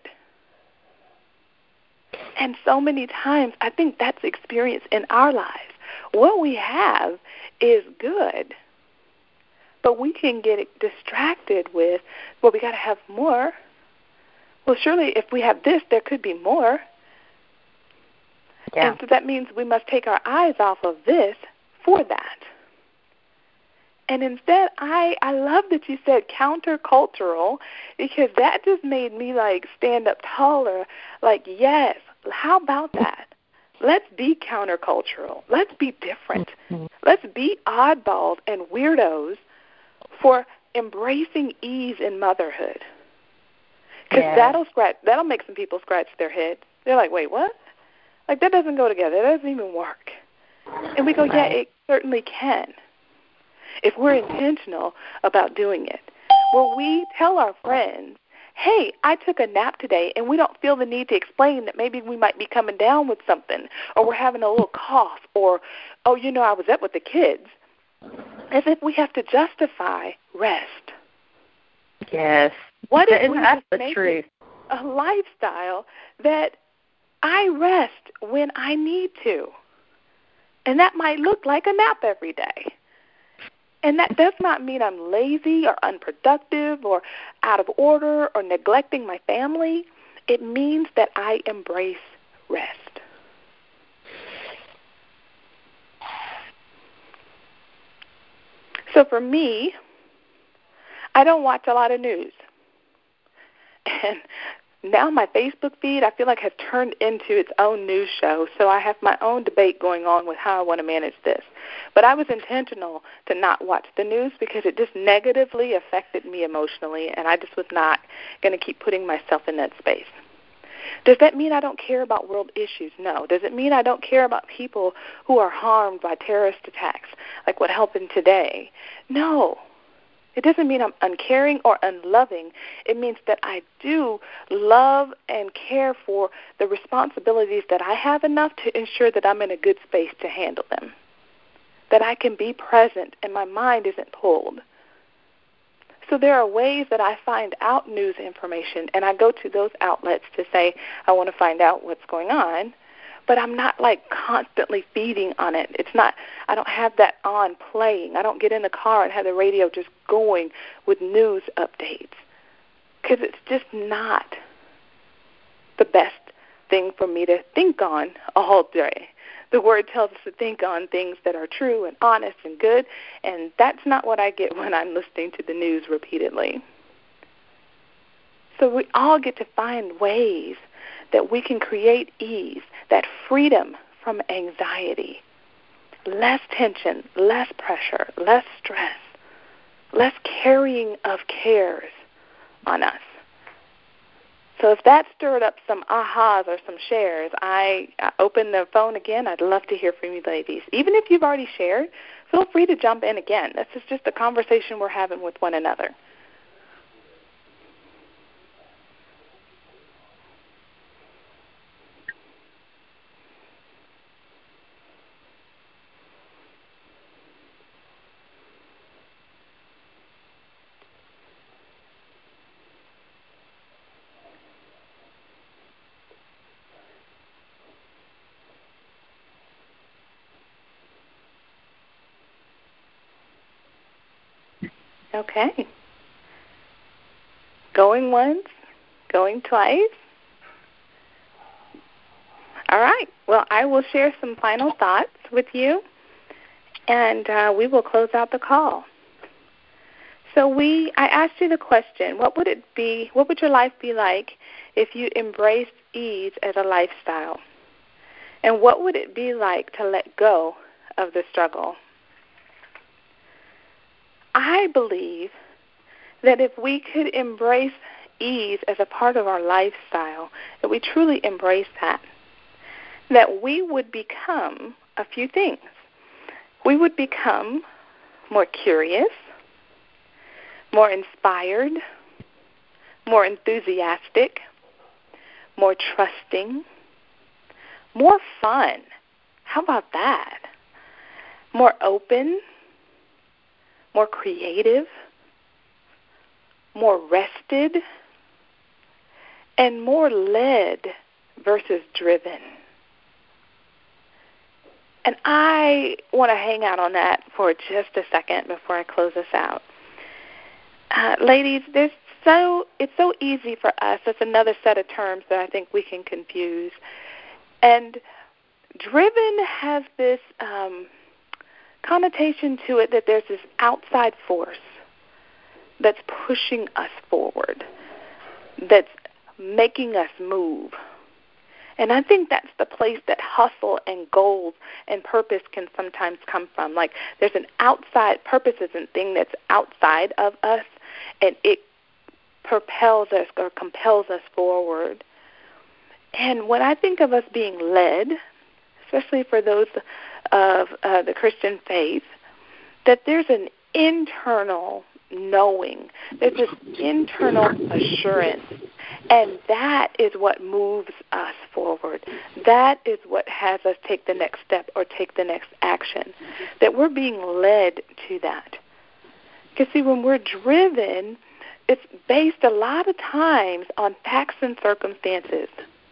And so many times, I think that's the experience in our lives. What we have is good. But we can get distracted with, well, we got to have more. Well, surely if we have this, there could be more. Yeah. And so that means we must take our eyes off of this for that. And instead, I love that you said countercultural, because that just made me like stand up taller. Like, yes, how about that? Let's be countercultural. Let's be different. Let's be oddballs and weirdos for embracing ease in motherhood. Because that'll make some people scratch their heads. They're like, wait, what? Like, that doesn't go together. That doesn't even work. And we go, yeah, it certainly can, if we're intentional about doing it. Where we tell our friends, hey, I took a nap today, and we don't feel the need to explain that maybe we might be coming down with something, or we're having a little cough, or, oh, I was up with the kids, as if we have to justify rest. Yes. What if we that's just the make truth. it a lifestyle that I rest when I need to? And that might look like a nap every day. And that does not mean I'm lazy or unproductive or out of order or neglecting my family. It means that I embrace rest. So for me, I don't watch a lot of news. And now my Facebook feed, I feel like, has turned into its own news show. So I have my own debate going on with how I want to manage this. But I was intentional to not watch the news because it just negatively affected me emotionally, and I just was not going to keep putting myself in that space. Does that mean I don't care about world issues? No. Does it mean I don't care about people who are harmed by terrorist attacks, like what happened today? No. It doesn't mean I'm uncaring or unloving. It means that I do love and care for the responsibilities that I have enough to ensure that I'm in a good space to handle them, that I can be present and my mind isn't pulled. So there are ways that I find out news information, and I go to those outlets to say I want to find out what's going on, but I'm not like constantly feeding on it. It's not, I don't have that on playing. I don't get in the car and have the radio just going with news updates, because it's just not the best thing for me to think on all day. The Word tells us to think on things that are true and honest and good, and that's not what I get when I'm listening to the news repeatedly. So we all get to find ways that we can create ease, that freedom from anxiety, less tension, less pressure, less stress, less carrying of cares on us. So if that stirred up some ahas or some shares, I open the phone again. I'd love to hear from you ladies. Even if you've already shared, feel free to jump in again. This is just a conversation we're having with one another. Okay. Going once, going twice. All right. Well, I will share some final thoughts with you, and we will close out the call. So I asked you the question, what would your life be like if you embraced ease as a lifestyle? And what would it be like to let go of the struggle? I believe that if we could embrace ease as a part of our lifestyle, that we truly embrace that we would become a few things. We would become more curious, more inspired, more enthusiastic, more trusting, more fun. How about that? More open, more creative, more rested, and more led versus driven. And I want to hang out on that for just a second before I close this out. Ladies, it's so easy for us. That's another set of terms that I think we can confuse. And driven has this connotation to it that there's this outside force that's pushing us forward, that's making us move. And I think that's the place that hustle and goals and purpose can sometimes come from. Like there's an outside, purpose is a thing that's outside of us, and it propels us or compels us forward. And when I think of us being led, especially for those of the Christian faith, that there's an internal knowing, there's this internal assurance, and that is what moves us forward. That is what has us take the next step or take the next action, that we're being led to that. Because, see, when we're driven, it's based a lot of times on facts and circumstances.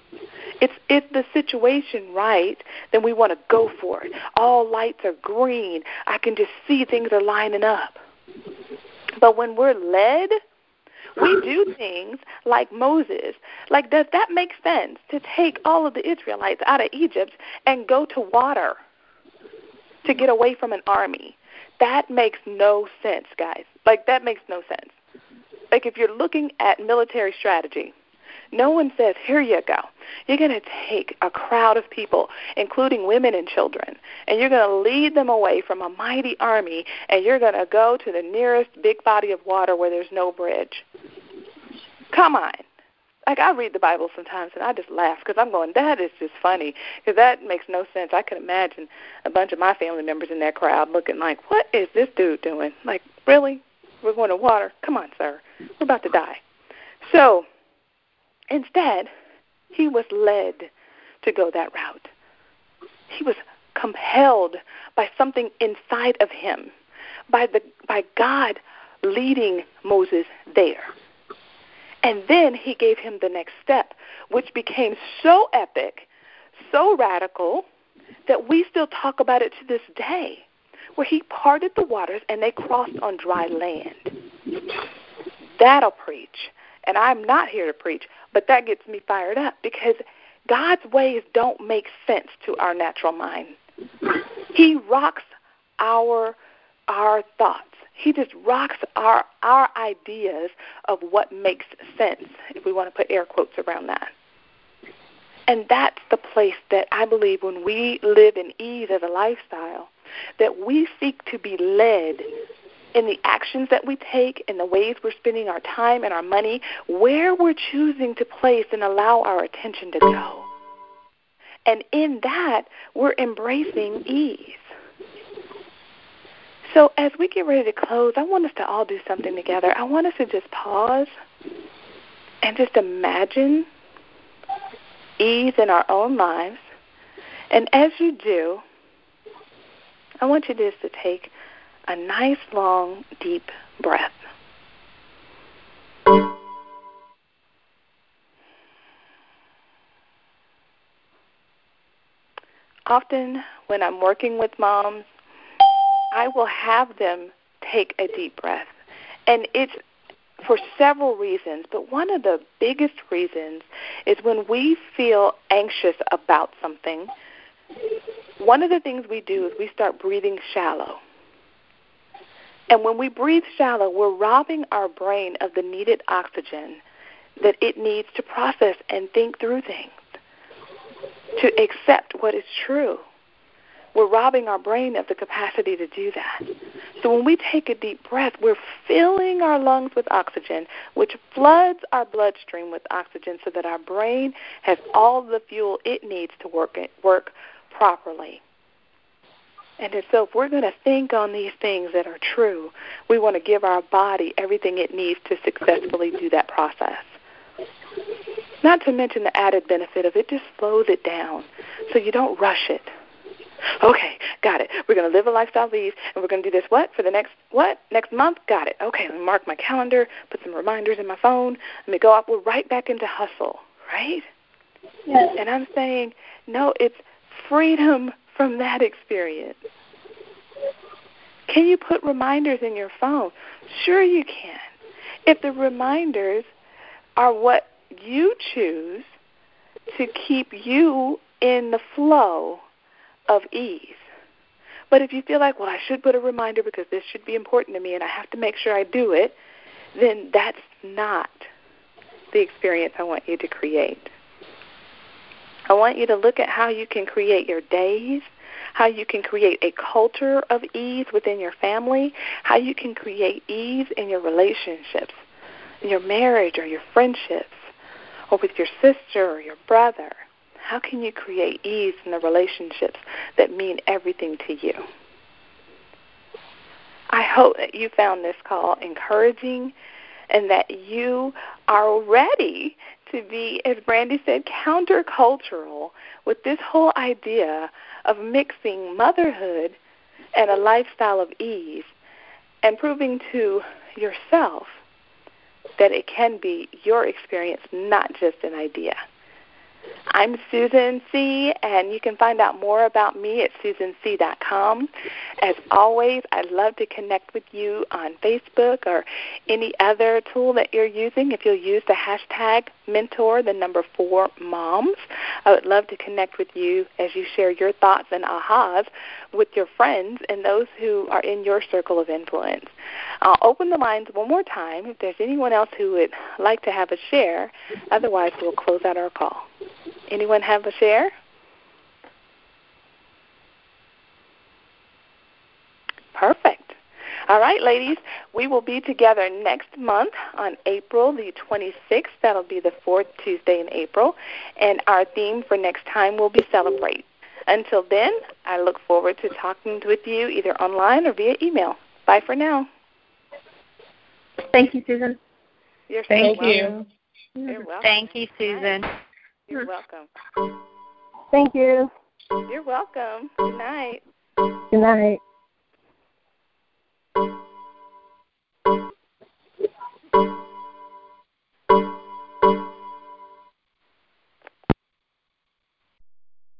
If the situation right, then we want to go for it. All lights are green. I can just see things are lining up. But when we're led, we do things like Moses. Like, does that make sense to take all of the Israelites out of Egypt and go to water to get away from an army? That makes no sense, guys. Like, that makes no sense. Like, if you're looking at military strategy, no one says, here you go. You're going to take a crowd of people, including women and children, and you're going to lead them away from a mighty army, and you're going to go to the nearest big body of water where there's no bridge. Come on. Like, I read the Bible sometimes, and I just laugh because I'm going, that is just funny, because that makes no sense. I can imagine a bunch of my family members in that crowd looking like, what is this dude doing? Like, really? We're going to water? Come on, sir. We're about to die. So instead, he was led to go that route. He was compelled by something inside of him, by God leading Moses there. And then he gave him the next step, which became so epic, so radical, that we still talk about it to this day, where he parted the waters and they crossed on dry land. That'll preach. And I'm not here to preach, but that gets me fired up because God's ways don't make sense to our natural mind. He rocks our thoughts. He just rocks our ideas of what makes sense, if we want to put air quotes around that. And that's the place that I believe when we live in ease as a lifestyle, that we seek to be led in the actions that we take, in the ways we're spending our time and our money, where we're choosing to place and allow our attention to go. And in that, we're embracing ease. So as we get ready to close, I want us to all do something together. I want us to just pause and just imagine ease in our own lives. And as you do, I want you just to take a nice, long, deep breath. Often when I'm working with moms, I will have them take a deep breath. And it's for several reasons, but one of the biggest reasons is when we feel anxious about something, one of the things we do is we start breathing shallow. And when we breathe shallow, we're robbing our brain of the needed oxygen that it needs to process and think through things, to accept what is true. We're robbing our brain of the capacity to do that. So when we take a deep breath, we're filling our lungs with oxygen, which floods our bloodstream with oxygen so that our brain has all the fuel it needs to work properly. And so if we're going to think on these things that are true, we want to give our body everything it needs to successfully do that process. Not to mention the added benefit of it just slows it down so you don't rush it. Okay, got it. We're going to live a lifestyle of ease, and we're going to do this for the next month? Got it. Okay, let me mark my calendar, put some reminders in my phone. Let me go up. We're right back into hustle, right? Yes. And I'm saying, no, it's freedom from that experience. Can you put reminders in your phone? Sure you can. If the reminders are what you choose to keep you in the flow of ease. But if you feel like, well, I should put a reminder because this should be important to me and I have to make sure I do it, then that's not the experience I want you to create. I want you to look at how you can create your days, how you can create a culture of ease within your family, how you can create ease in your relationships, in your marriage or your friendships, or with your sister or your brother. How can you create ease in the relationships that mean everything to you? I hope that you found this call encouraging and that you are ready to be, as Brandy said, countercultural with this whole idea of mixing motherhood and a lifestyle of ease and proving to yourself that it can be your experience, not just an idea. I'm Susan C., and you can find out more about me at susanc.com. As always, I'd love to connect with you on Facebook or any other tool that you're using. If you'll use the hashtag mentor4moms, I would love to connect with you as you share your thoughts and ahas with your friends and those who are in your circle of influence. I'll open the lines one more time if there's anyone else who would like to have a share. Otherwise, we'll close out our call. Anyone have a share? Perfect. All right, ladies, we will be together next month on April the 26th. That'll be the fourth Tuesday in April. And our theme for next time will be Celebrate. Until then, I look forward to talking with you either online or via email. Bye for now. Thank you, Susan. You're so Thank welcome. you. You're welcome. Thank you, Susan. You're welcome. Thank you. You're welcome. Good night. Good night.